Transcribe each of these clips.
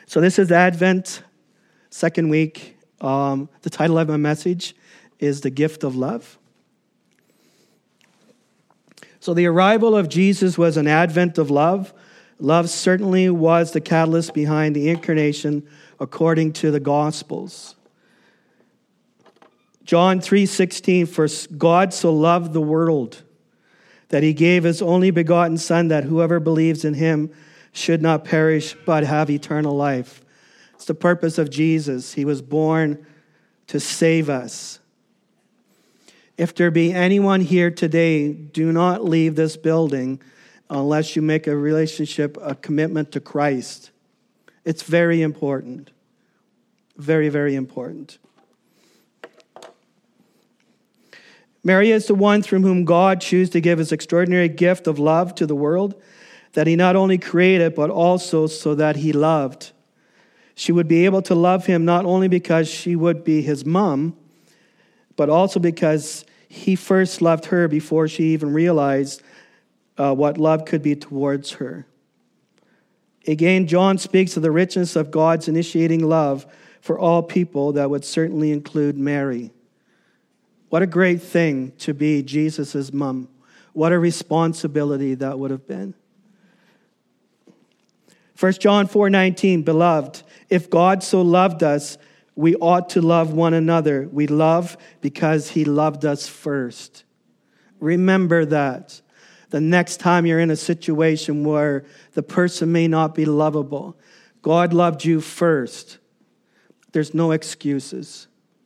So this is Advent, second week. The title of my message is The Gift of Love. So the arrival of Jesus was an advent of love. Love certainly was the catalyst behind the incarnation according to the Gospels. John 3:16, for God so loved the world that he gave his only begotten Son, that whoever believes in him should not perish but have eternal life. It's the purpose of Jesus. He was born to save us. If there be anyone here today, do not leave this building unless you make a relationship, a commitment to Christ. It's very important. Very, very important. Mary is the one through whom God chose to give his extraordinary gift of love to the world, that he not only created, but also so that he loved. She would be able to love him not only because she would be his mom, but also because he first loved her before she even realized what love could be towards her. Again, John speaks of the richness of God's initiating love for all people that would certainly include Mary. What a great thing to be Jesus' mom. What a responsibility that would have been. 1 John 4:19, beloved, if God so loved us, we ought to love one another. We love because he loved us first. Remember that. The next time you're in a situation where the person may not be lovable, God loved you first. There's no excuses.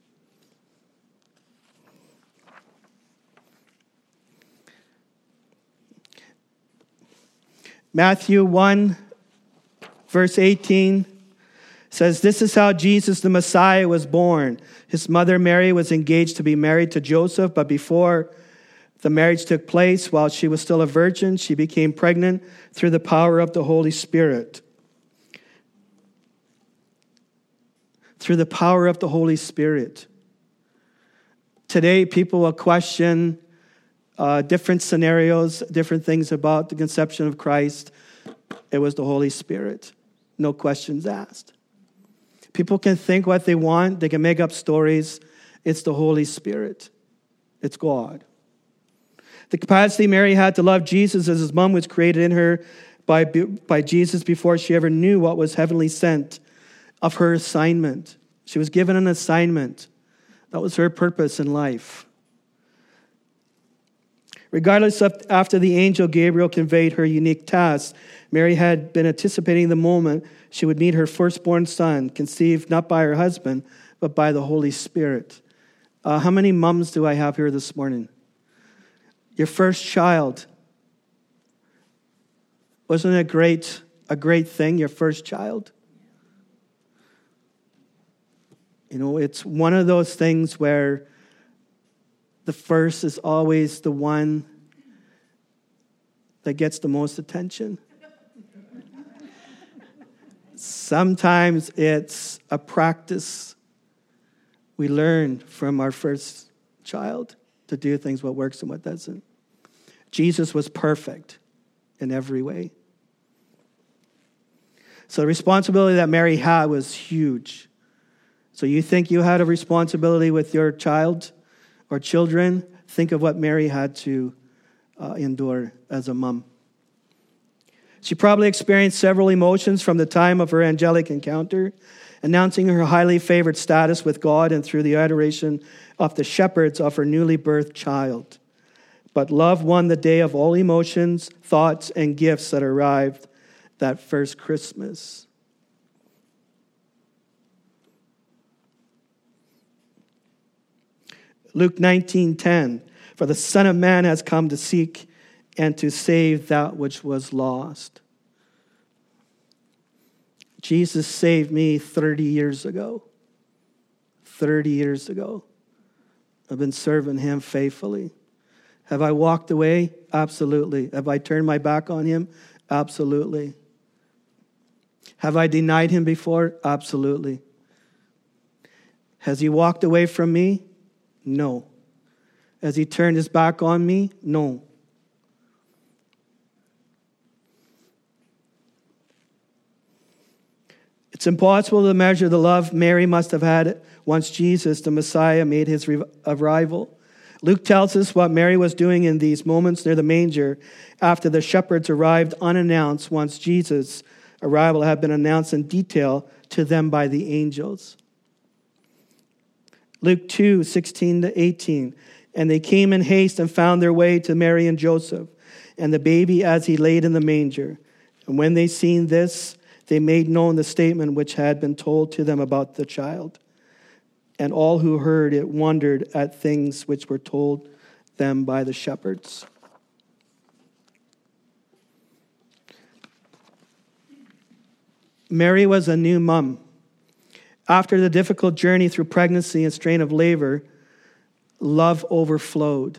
Matthew 1, verse 18 says, this is how Jesus the Messiah was born. His mother Mary was engaged to be married to Joseph, but before the marriage took place, while she was still a virgin, she became pregnant through the power of the Holy Spirit. Through the power of the Holy Spirit. Today, people will question different scenarios, different things about the conception of Christ. It was the Holy Spirit. No questions asked. People can think what they want. They can make up stories. It's the Holy Spirit. It's God. The capacity Mary had to love Jesus as his mom was created in her by Jesus before she ever knew what was heavenly sent of her assignment. She was given an assignment. That was her purpose in life. Regardless of after the angel Gabriel conveyed her unique task, Mary had been anticipating the moment she would meet her firstborn son, conceived not by her husband, but by the Holy Spirit. How many moms do I have here this morning? Your first child. Wasn't it a great thing, your first child? You know, it's one of those things where the first is always the one that gets the most attention. Sometimes it's a practice we learn from our first child to do things what works and what doesn't. Jesus was perfect in every way. So the responsibility that Mary had was huge. So you think you had a responsibility with your child or children? Think of what Mary had to endure as a mom. She probably experienced several emotions from the time of her angelic encounter, announcing her highly favored status with God and through the adoration of the shepherds of her newly birthed child. But love won the day of all emotions, thoughts, and gifts that arrived that first Christmas. Luke 19:10, for the Son of Man has come to seek and to save that which was lost. Jesus saved me 30 years ago. 30 years ago. I've been serving him faithfully. Have I walked away? Absolutely. Have I turned my back on him? Absolutely. Have I denied him before? Absolutely. Has he walked away from me? No. Has he turned his back on me? No. It's impossible to measure the love Mary must have had once Jesus, the Messiah, made his arrival. Luke tells us what Mary was doing in these moments near the manger after the shepherds arrived unannounced once Jesus' arrival had been announced in detail to them by the angels. Luke 2:16-18. And they came in haste and found their way to Mary and Joseph, and the baby as he laid in the manger. And when they seen this, they made known the statement which had been told to them about the child. And all who heard it wondered at things which were told them by the shepherds. Mary was a new mom. After the difficult journey through pregnancy and strain of labor, love overflowed.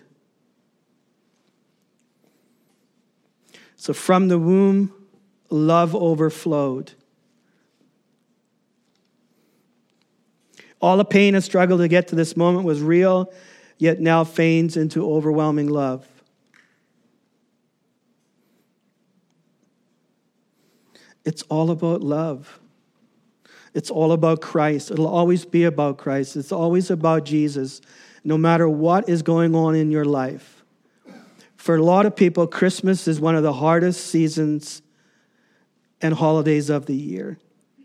So from the womb, love overflowed. All the pain and struggle to get to this moment was real, yet now fades into overwhelming love. It's all about love. It's all about Christ. It'll always be about Christ. It's always about Jesus, no matter what is going on in your life. For a lot of people, Christmas is one of the hardest seasons and holidays of the year.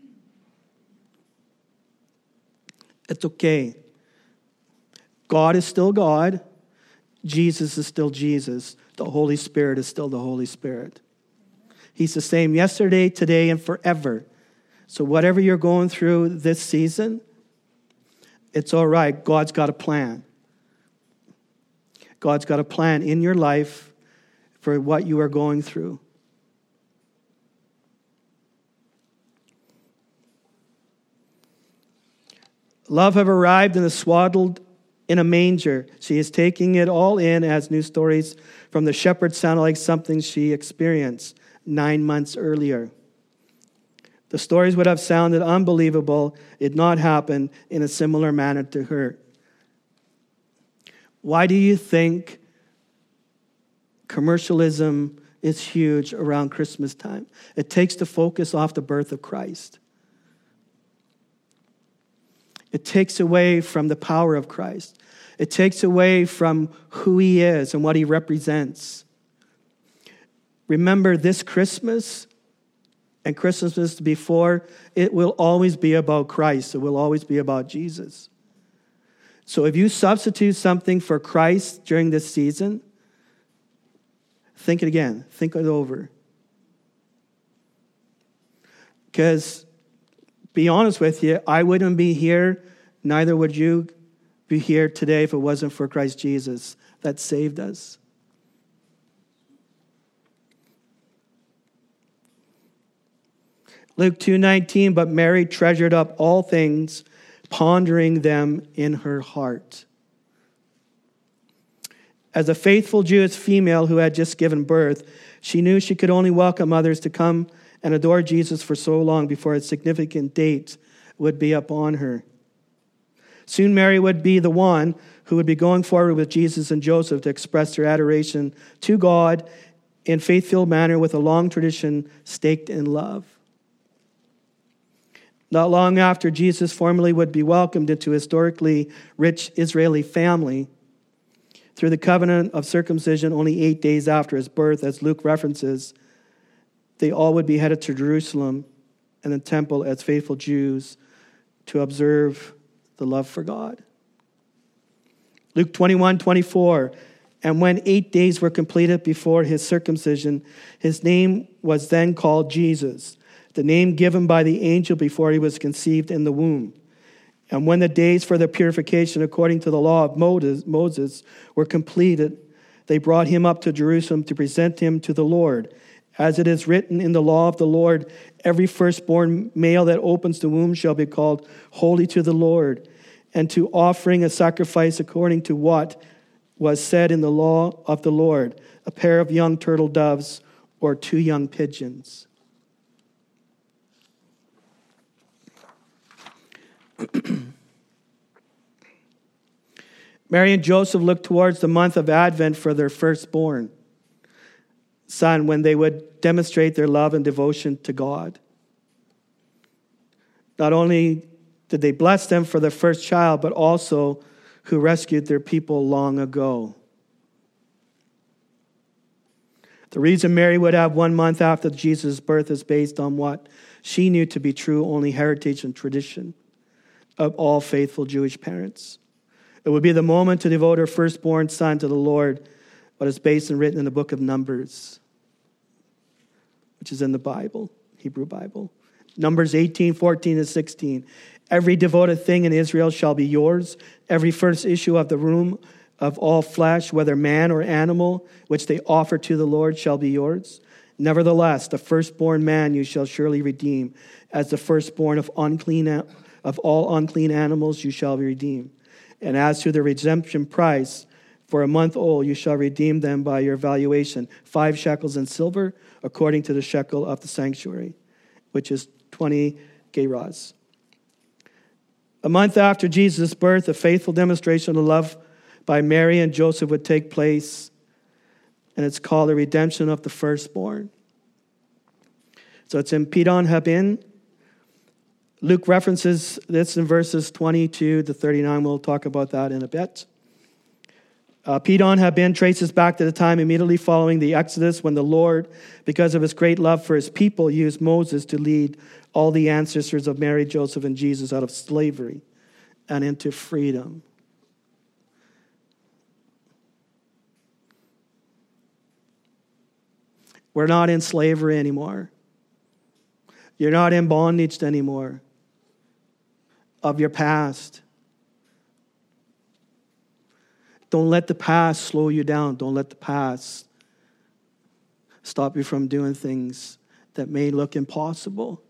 It's okay. God is still God. Jesus is still Jesus. The Holy Spirit is still the Holy Spirit. He's the same yesterday, today, and forever. So whatever you're going through this season, it's all right. God's got a plan. God's got a plan in your life for what you are going through. Love have arrived and is swaddled in a manger. She is taking it all in as new stories from the shepherd sounded like something she experienced 9 months earlier. The stories would have sounded unbelievable if not happened in a similar manner to her. Why do you think commercialism is huge around Christmas time? It takes the focus off the birth of Christ. It takes away from the power of Christ. It takes away from who he is and what he represents. Remember, this Christmas and Christmas before, it will always be about Christ. It will always be about Jesus. So if you substitute something for Christ during this season, think it again. Think it over. Because, be honest with you, I wouldn't be here, neither would you be here today if it wasn't for Christ Jesus that saved us. Luke 2:19, but Mary treasured up all things, pondering them in her heart. As a faithful Jewish female who had just given birth, she knew she could only welcome others to come and adore Jesus for so long before a significant date would be upon her. Soon Mary would be the one who would be going forward with Jesus and Joseph to express their adoration to God in faith-filled manner with a long tradition staked in love. Not long after Jesus formally would be welcomed into a historically rich Israeli family, through the covenant of circumcision only 8 days after his birth, as Luke references, they all would be headed to Jerusalem and the temple as faithful Jews to observe the love for God. Luke 21:24, and when 8 days were completed before his circumcision, his name was then called Jesus, the name given by the angel before he was conceived in the womb. And when the days for the purification according to the law of Moses were completed, they brought him up to Jerusalem to present him to the Lord. As it is written in the law of the Lord, every firstborn male that opens the womb shall be called holy to the Lord, and to offering a sacrifice according to what was said in the law of the Lord, a pair of young turtle doves or 2 young pigeons. Mary and Joseph looked towards the month of Advent for their firstborn son when they would demonstrate their love and devotion to God. Not only did they bless them for their first child, but also who rescued their people long ago. The reason Mary would have 1 month after Jesus' birth is based on what she knew to be true only heritage and tradition of all faithful Jewish parents. It would be the moment to devote her firstborn son to the Lord, but it's based and written in the book of Numbers, which is in the Bible, Hebrew Bible. Numbers 18, 14, and 16. Every devoted thing in Israel shall be yours. Every first issue of the womb of all flesh, whether man or animal, which they offer to the Lord, shall be yours. Nevertheless, the firstborn man you shall surely redeem. As the firstborn of all unclean animals you shall redeem. And as to the redemption price, for a month old you shall redeem them by your valuation, 5 shekels in silver, according to the shekel of the sanctuary, which is 20 gerahs. A month after Jesus' birth, a faithful demonstration of love by Mary and Joseph would take place, and it's called the redemption of the firstborn. So it's in Pidon Habin. Luke references this in verses 22 to 39. We'll talk about that in a bit. Pidon Habin traces back to the time immediately following the Exodus when the Lord, because of his great love for his people, used Moses to lead all the ancestors of Mary, Joseph, and Jesus out of slavery and into freedom. We're not in slavery anymore. You're not in bondage anymore of your past. Don't let the past slow you down. Don't let the past stop you from doing things that may look impossible.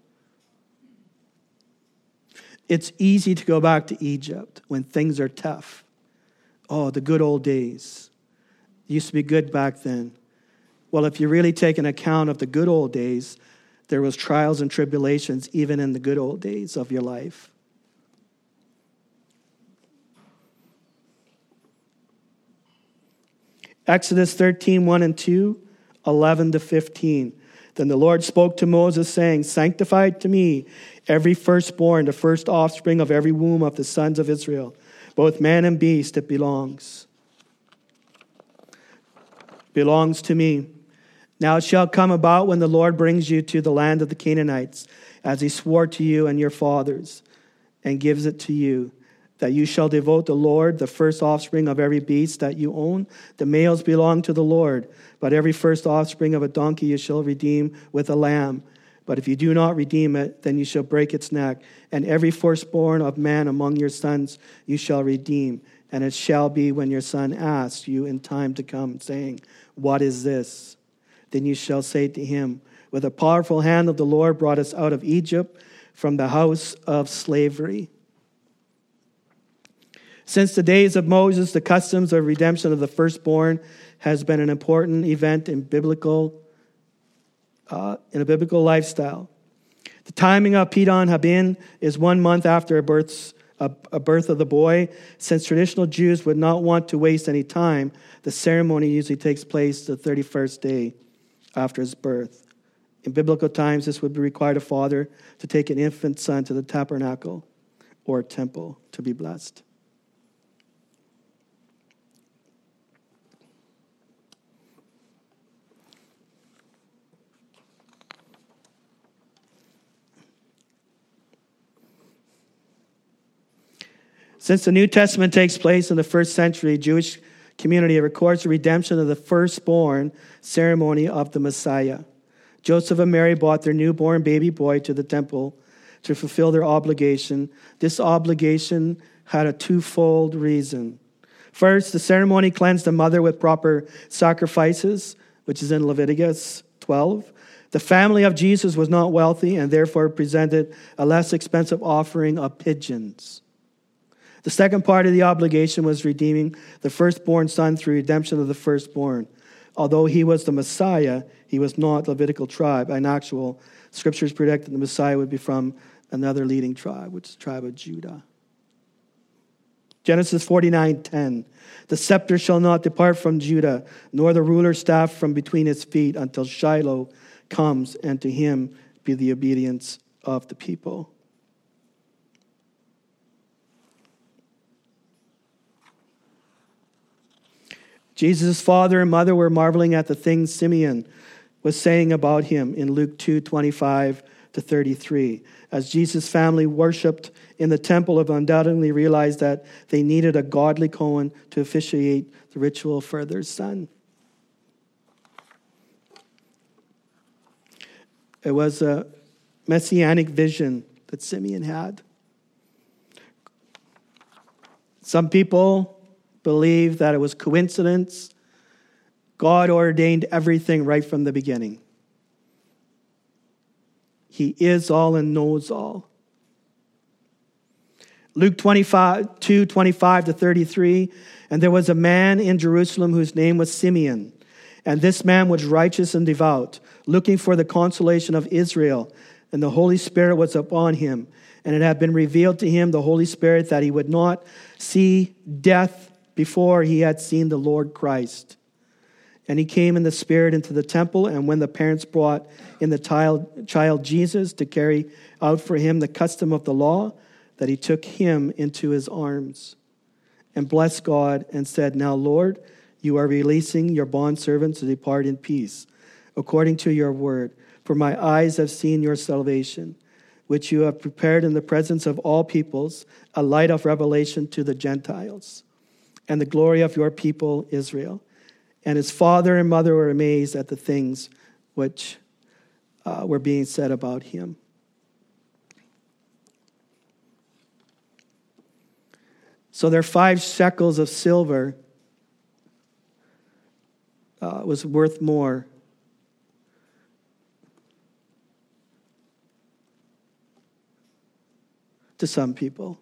It's easy to go back to Egypt when things are tough. Oh, the good old days. It used to be good back then. Well, if you really take an account of the good old days, there was trials and tribulations even in the good old days of your life. Exodus 13, 1 and 2, 11 to 15. Then the Lord spoke to Moses, saying, "Sanctify to me every firstborn, the first offspring of every womb of the sons of Israel, both man and beast, it belongs to me. Now it shall come about when the Lord brings you to the land of the Canaanites, as he swore to you and your fathers, and gives it to you, that you shall devote the Lord the first offspring of every beast that you own. The males belong to the Lord, but every first offspring of a donkey you shall redeem with a lamb. But if you do not redeem it, then you shall break its neck. And every firstborn of man among your sons you shall redeem. And it shall be when your son asks you in time to come, saying, 'What is this?' Then you shall say to him, 'With a powerful hand of the Lord brought us out of Egypt from the house of slavery.'" Since the days of Moses, the customs of redemption of the firstborn has been an important event in a biblical lifestyle. The timing of Pidon Habin is 1 month after a birth of the boy. Since traditional Jews would not want to waste any time, the ceremony usually takes place the 31st day after his birth. In biblical times, this would require a father to take an infant son to the tabernacle or temple to be blessed. Since the New Testament takes place in the first century Jewish community, it records the redemption of the firstborn ceremony of the Messiah. Joseph and Mary brought their newborn baby boy to the temple to fulfill their obligation. This obligation had a twofold reason. First, the ceremony cleansed the mother with proper sacrifices, which is in Leviticus 12. The family of Jesus was not wealthy and therefore presented a less expensive offering of pigeons. The second part of the obligation was redeeming the firstborn son through redemption of the firstborn. Although he was the Messiah, he was not Levitical tribe. In actual, scriptures predict that the Messiah would be from another leading tribe, which is the tribe of Judah. Genesis 49:10. The scepter shall not depart from Judah, nor the ruler's staff from between his feet, until Shiloh comes, and to him be the obedience of the people. Jesus' father and mother were marveling at the things Simeon was saying about him in Luke 2:25-33. As Jesus' family worshipped in the temple, have undoubtedly realized that they needed a godly Cohen to officiate the ritual for their son. It was a messianic vision that Simeon had. Some people believe that it was coincidence. God ordained everything right from the beginning. He is all and knows all. Luke 2:25-33, and there was a man in Jerusalem whose name was Simeon. And this man was righteous and devout, looking for the consolation of Israel. And the Holy Spirit was upon him. And it had been revealed to him, the Holy Spirit, that he would not see death before he had seen the Lord Christ. And he came in the Spirit into the temple, and when the parents brought in the child Jesus to carry out for him the custom of the law, that he took him into his arms and blessed God and said, "Now, Lord, you are releasing your bondservant to depart in peace, according to your word. For my eyes have seen your salvation, which you have prepared in the presence of all peoples, a light of revelation to the Gentiles, and the glory of your people Israel." And his father and mother were amazed at the things which were being said about him. So their 5 shekels of silver was worth more to some people.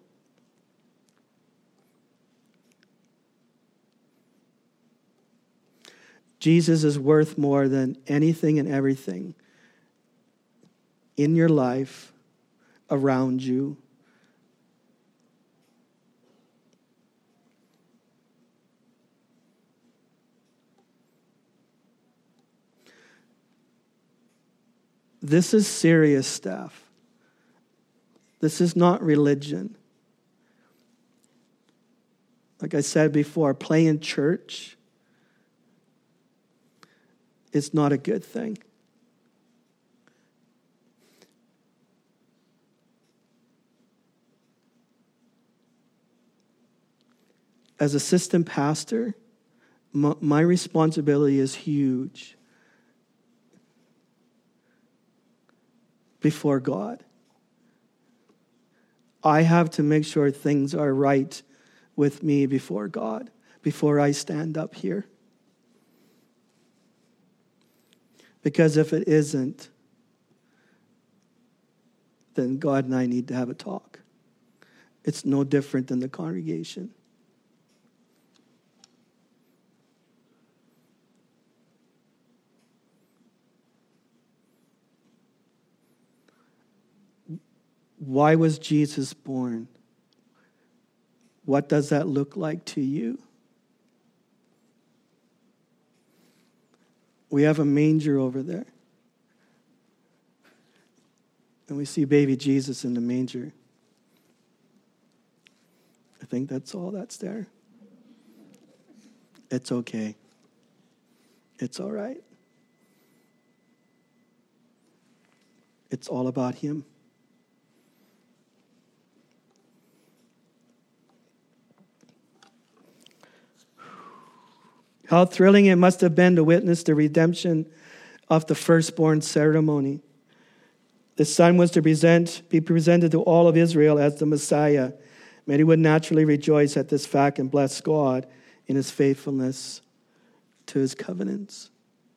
Jesus is worth more than anything and everything in your life, around you. This is serious stuff. This is not religion. Like I said before, playing church is not a good thing. As assistant pastor, my responsibility is huge before God. I have to make sure things are right with me before God, before I stand up here. Because if it isn't, then God and I need to have a talk. It's no different than the congregation. Why was Jesus born? What does that look like to you? We have a manger over there. And we see baby Jesus in the manger. I think that's all that's there. It's okay. It's all right. It's all about him. How thrilling it must have been to witness the redemption of the firstborn ceremony. The son was to be presented to all of Israel as the Messiah. Many would naturally rejoice at this fact and bless God in his faithfulness to his covenants.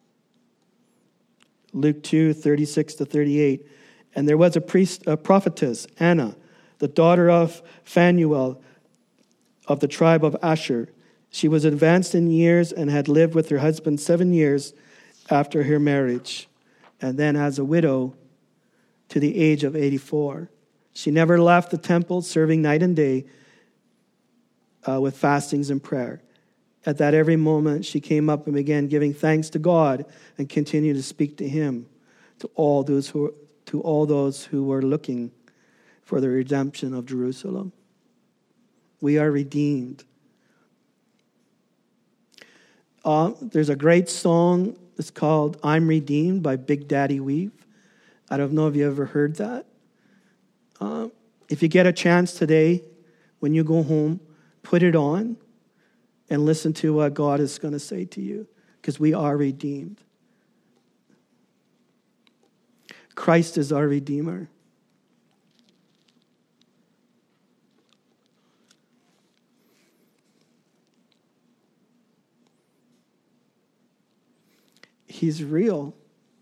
Luke 2:36-38. And there was a prophetess, Anna, the daughter of Phanuel of the tribe of Asher. She was advanced in years and had lived with her husband 7 years after her marriage, and then as a widow to the age of 84. She never left the temple, serving night and day with fastings and prayer. At that every moment, she came up and began giving thanks to God and continued to speak to him, to all those who were looking for the redemption of Jerusalem. We are redeemed. There's a great song. It's called I'm Redeemed by Big Daddy Weave. I don't know if you ever heard that. If you get a chance today, when you go home, put it on and listen to what God is going to say to you, because we are redeemed. Christ is our Redeemer. He's real.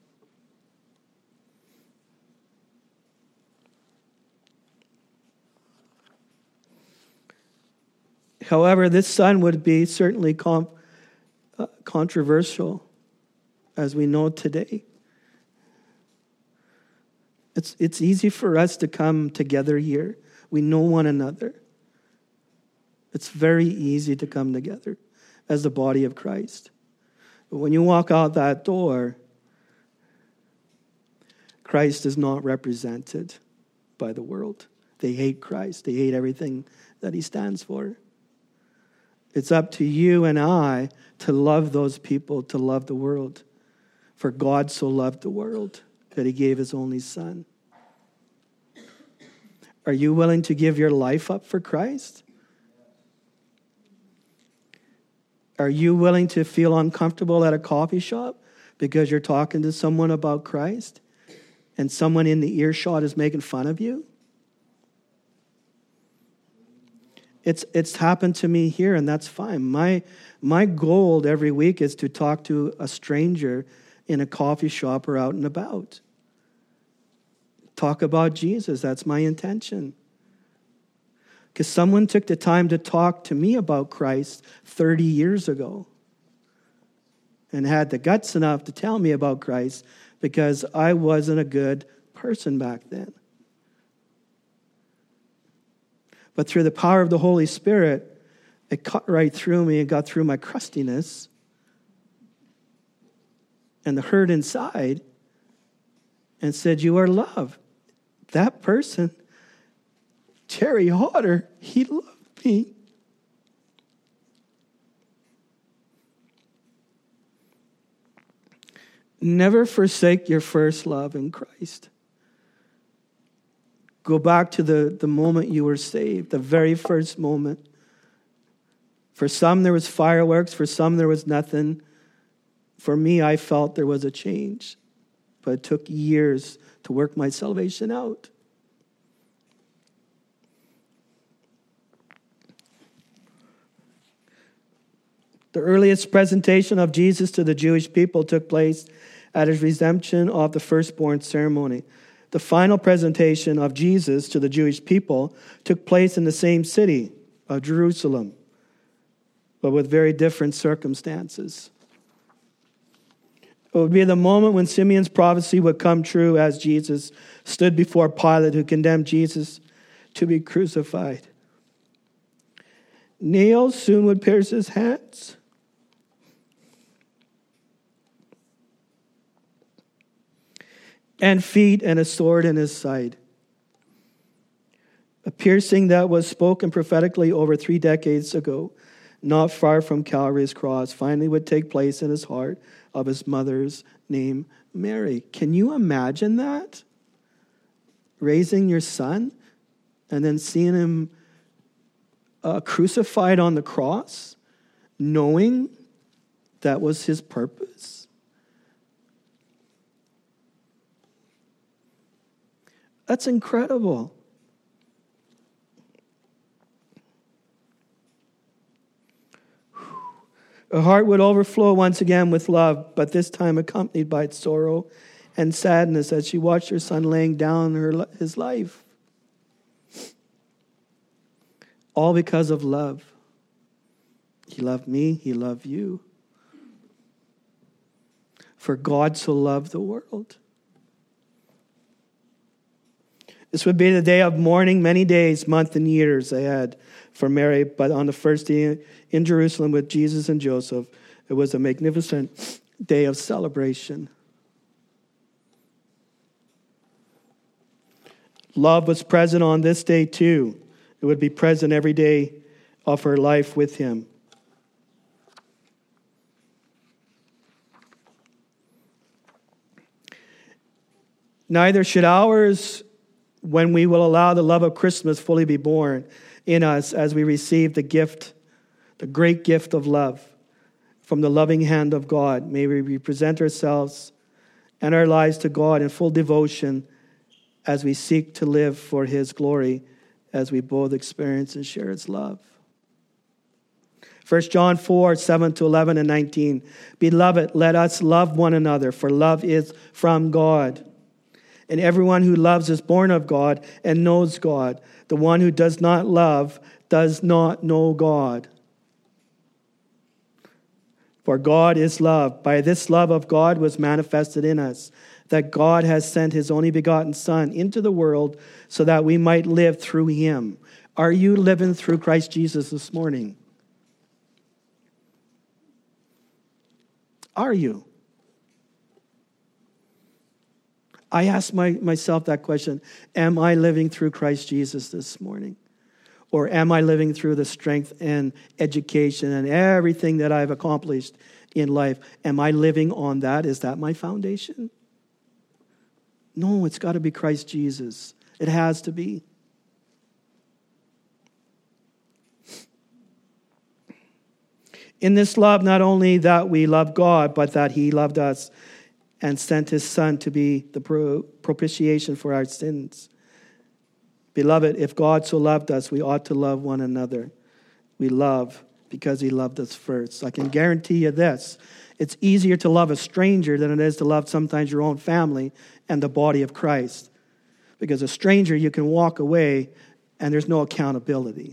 However, this son would be certainly controversial, as we know today. It's easy for us to come together here. We know one another. It's very easy to come together as the body of Christ. But when you walk out that door, Christ is not represented by the world. They hate Christ. They hate everything that he stands for. It's up to you and I to love those people, to love the world. For God so loved the world that he gave his only son. Are you willing to give your life up for Christ? Are you willing to feel uncomfortable at a coffee shop because you're talking to someone about Christ and someone in the earshot is making fun of you? It's happened to me here, and that's fine. My goal every week is to talk to a stranger in a coffee shop or out and about. Talk about Jesus. That's my intention. Because someone took the time to talk to me about Christ 30 years ago and had the guts enough to tell me about Christ because I wasn't a good person back then. But through the power of the Holy Spirit, it cut right through me and got through my crustiness and the hurt inside and said, you are loved. That person, Terry Hodder, he loved me. Never forsake your first love in Christ. Go back to the moment you were saved, the very first moment. For some, there was fireworks. For some, there was nothing. For me, I felt there was a change. But it took years to work my salvation out. The earliest presentation of Jesus to the Jewish people took place at his redemption of the firstborn ceremony. The final presentation of Jesus to the Jewish people took place in the same city of Jerusalem, but with very different circumstances. It would be the moment when Simeon's prophecy would come true as Jesus stood before Pilate, who condemned Jesus to be crucified. Nails soon would pierce his hands. And feet, and a sword in his side. A piercing that was spoken prophetically over 3 decades ago, not far from Calvary's cross, finally would take place in his heart of his mother's name, Mary. Can you imagine that? Raising your son and then seeing him crucified on the cross, knowing that was his purpose. That's incredible. Her heart would overflow once again with love, but this time accompanied by sorrow and sadness as she watched her son laying down his life. All because of love. He loved me, he loved you. For God so loved the world. This would be the day of mourning many days, months, and years ahead for Mary. But on the first day in Jerusalem with Jesus and Joseph, it was a magnificent day of celebration. Love was present on this day too. It would be present every day of her life with him. Neither should ours when we will allow the love of Christmas fully be born in us as we receive the gift, the great gift of love from the loving hand of God. May we present ourselves and our lives to God in full devotion as we seek to live for his glory, as we both experience and share his love. 1 John 4, 7 to 11 and 19. Beloved, let us love one another, for love is from God. And everyone who loves is born of God and knows God. The one who does not love does not know God. For God is love. By this love of God was manifested in us, that God has sent his only begotten Son into the world so that we might live through him. Are you living through Christ Jesus this morning? Are you? I ask myself that question. Am I living through Christ Jesus this morning? Or am I living through the strength and education and everything that I've accomplished in life? Am I living on that? Is that my foundation? No, it's got to be Christ Jesus. It has to be. In this love, not only that we love God, but that he loved us and sent his Son to be the propitiation for our sins. Beloved, if God so loved us, we ought to love one another. We love because he loved us first. I can guarantee you this. It's easier to love a stranger than it is to love sometimes your own family and the body of Christ. Because a stranger, you can walk away and there's no accountability.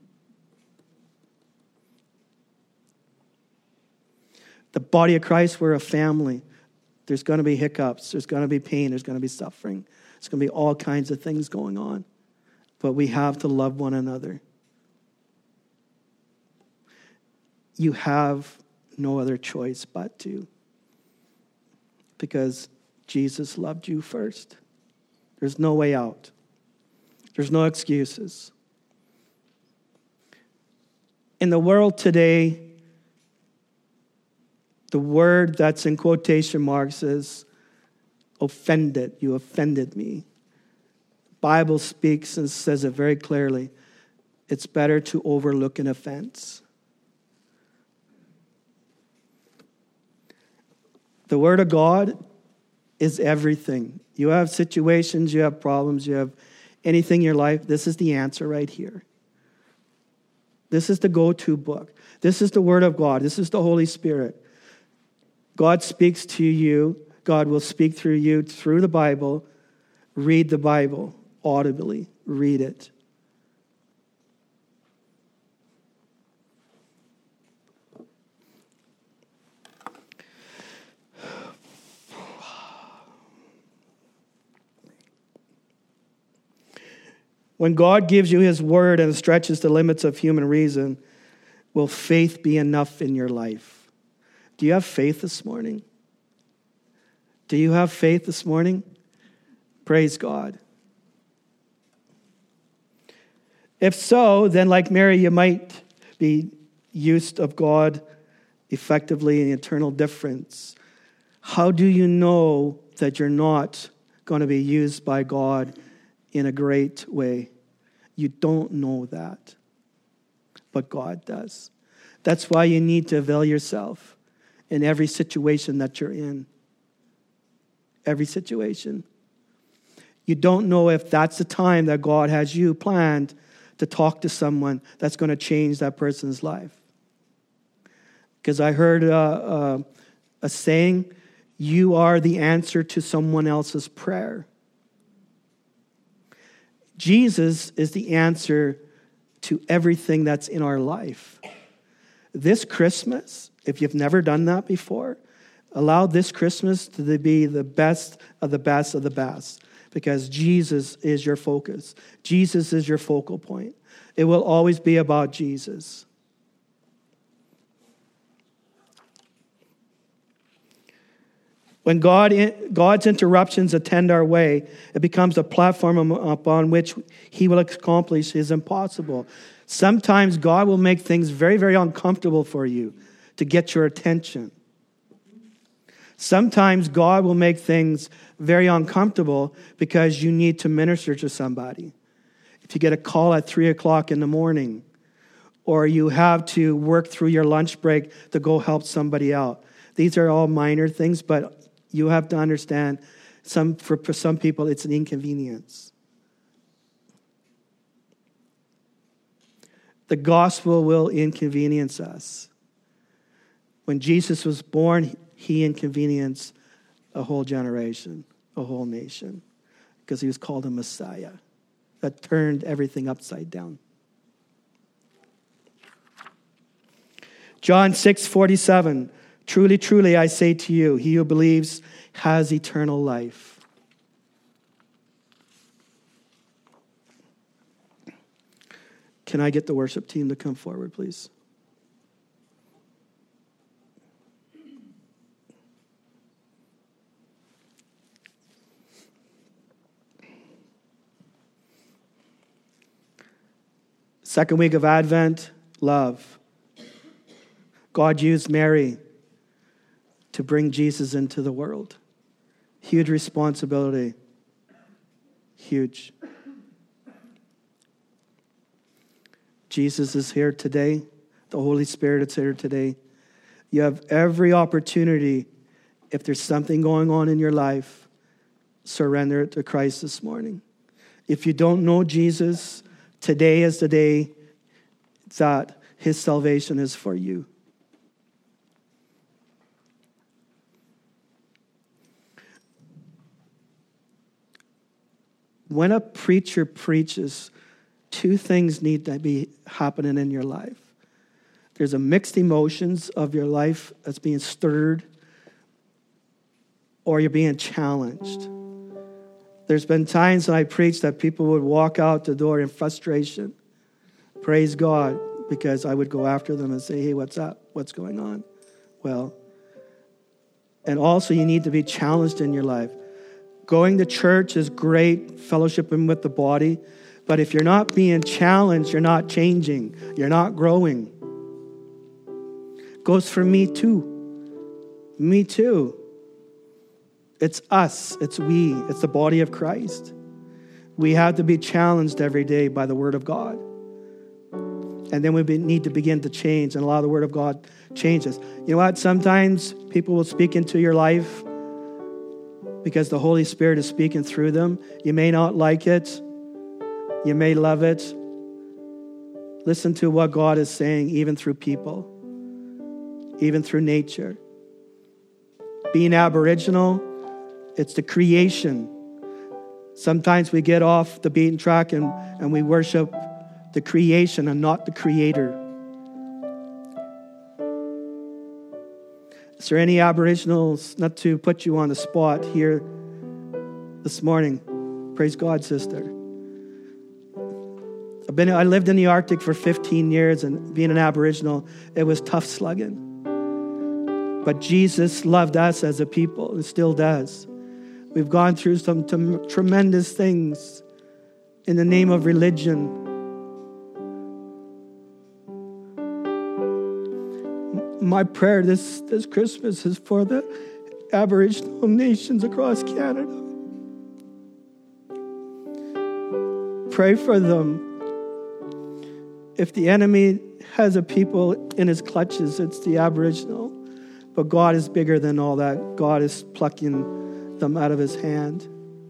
The body of Christ, we're a family. There's going to be hiccups. There's going to be pain. There's going to be suffering. There's going to be all kinds of things going on. But we have to love one another. You have no other choice but to. Because Jesus loved you first. There's no way out. There's no excuses. In the world today, the word that's in quotation marks is offended. You offended me. The Bible speaks and says it very clearly. It's better to overlook an offense. The word of God is everything. You have situations, you have problems, you have anything in your life. This is the answer right here. This is the go-to book. This is the word of God. This is the Holy Spirit. God speaks to you. God will speak through you through the Bible. Read the Bible audibly. Read it. When God gives you his word and stretches the limits of human reason, will faith be enough in your life? Do you have faith this morning? Do you have faith this morning? Praise God. If so, then like Mary, you might be used of God effectively in eternal difference. How do you know that you're not going to be used by God in a great way? You don't know that, but God does. That's why you need to avail yourself in every situation that you're in. Every situation. You don't know if that's the time that God has you planned to talk to someone that's going to change that person's life. Because I heard a saying, you are the answer to someone else's prayer. Jesus is the answer to everything that's in our life. This Christmas, if you've never done that before, allow this Christmas to be the best of the best of the best, because Jesus is your focus. Jesus is your focal point. It will always be about Jesus. When God's interruptions attend our way, it becomes a platform upon which he will accomplish his impossible. Sometimes God will make things very, very uncomfortable for you to get your attention. Sometimes God will make things very uncomfortable because you need to minister to somebody. If you get a call at 3 o'clock in the morning, or you have to work through your lunch break to go help somebody out. These are all minor things, but you have to understand, for some people, it's an inconvenience. The gospel will inconvenience us. When Jesus was born, he inconvenienced a whole generation, a whole nation, because he was called a Messiah that turned everything upside down. John 6:47, truly, truly, I say to you, he who believes has eternal life. Can I get the worship team to come forward, please? Second week of Advent, love. God used Mary to bring Jesus into the world. Huge responsibility. Huge. Jesus is here today. The Holy Spirit is here today. You have every opportunity, if there's something going on in your life, surrender it to Christ this morning. If you don't know Jesus, today is the day that his salvation is for you. When a preacher preaches, two things need to be happening in your life. There's a mixed emotions of your life that's being stirred, or you're being challenged. There's been times when I preached that people would walk out the door in frustration. Praise God, because I would go after them and say, hey, what's up? What's going on? Well, and also you need to be challenged in your life. Going to church is great, fellowshipping with the body, but if you're not being challenged, you're not changing, you're not growing. Goes for me too. Me too. It's us, it's we, it's the body of Christ. We have to be challenged every day by the Word of God. And then we need to begin to change and allow the Word of God changes. You know what? Sometimes people will speak into your life because the Holy Spirit is speaking through them. You may not like it. You may love it. Listen to what God is saying, even through people, even through nature. Being Aboriginal, it's the creation. Sometimes we get off the beaten track and we worship the creation and not the Creator. Is there any Aboriginals, not to put you on the spot here this morning? Praise God, sister. I lived in the Arctic for 15 years, and being an Aboriginal, it was tough slugging. But Jesus loved us as a people, and still does. We've gone through some tremendous things in the name of religion. My prayer this Christmas is for the Aboriginal nations across Canada. Pray for them. If the enemy has a people in his clutches, it's the Aboriginal. But God is bigger than all that. God is plucking them out of his hand.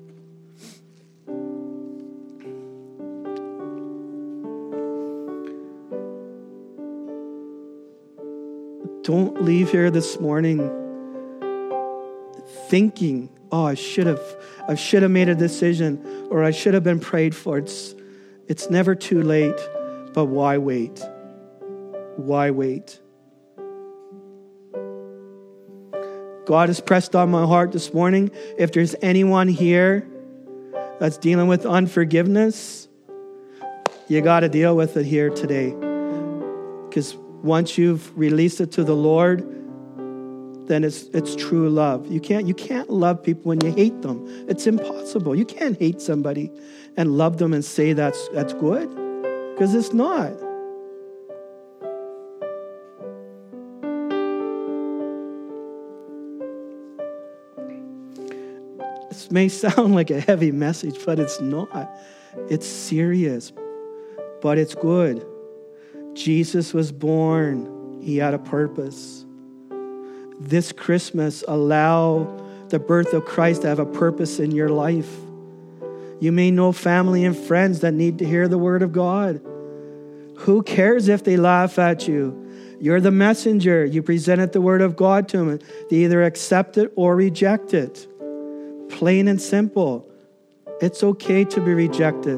Don't leave here this morning thinking, oh, I should have made a decision, or I should have been prayed for. It's never too late, but why wait? Why wait? God has pressed on my heart this morning. If there's anyone here that's dealing with unforgiveness, you got to deal with it here today. Because once you've released it to the Lord, then it's true love. You can't love people when you hate them. It's impossible. You can't hate somebody and love them and say that's good, because it's not. This may sound like a heavy message, but it's not. It's serious, but it's good. Jesus was born. He had a purpose. This Christmas, allow the birth of Christ to have a purpose in your life. You may know family and friends that need to hear the word of God. Who cares if they laugh at you? You're the messenger. You presented the word of God to them. They either accept it or reject it. Plain and simple. It's okay to be rejected.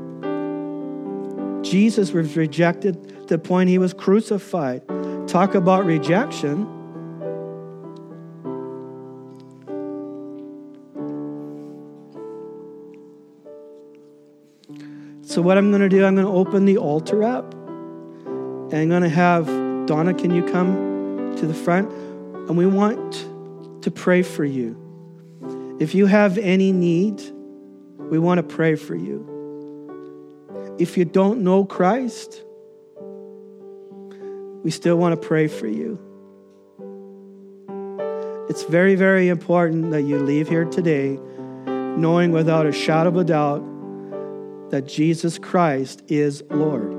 Jesus was rejected to the point he was crucified. Talk about rejection. So what I'm going to do, I'm going to open the altar up. And I'm going to have Donna, can you come to the front? And we want to pray for you. If you have any need, we want to pray for you. If you don't know Christ, we still want to pray for you. It's very, very important that you leave here today knowing without a shadow of a doubt that Jesus Christ is Lord.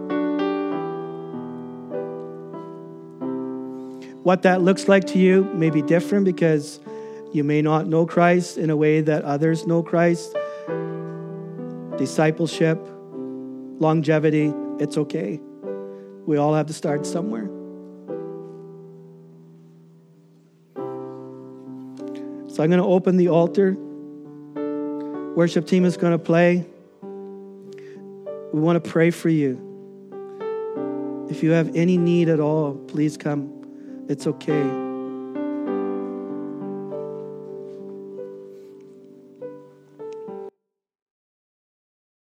What that looks like to you may be different because you may not know Christ in a way that others know Christ. Discipleship, longevity, it's okay. We all have to start somewhere. So I'm going to open the altar. Worship team is going to play. We want to pray for you. If you have any need at all, please come. It's okay.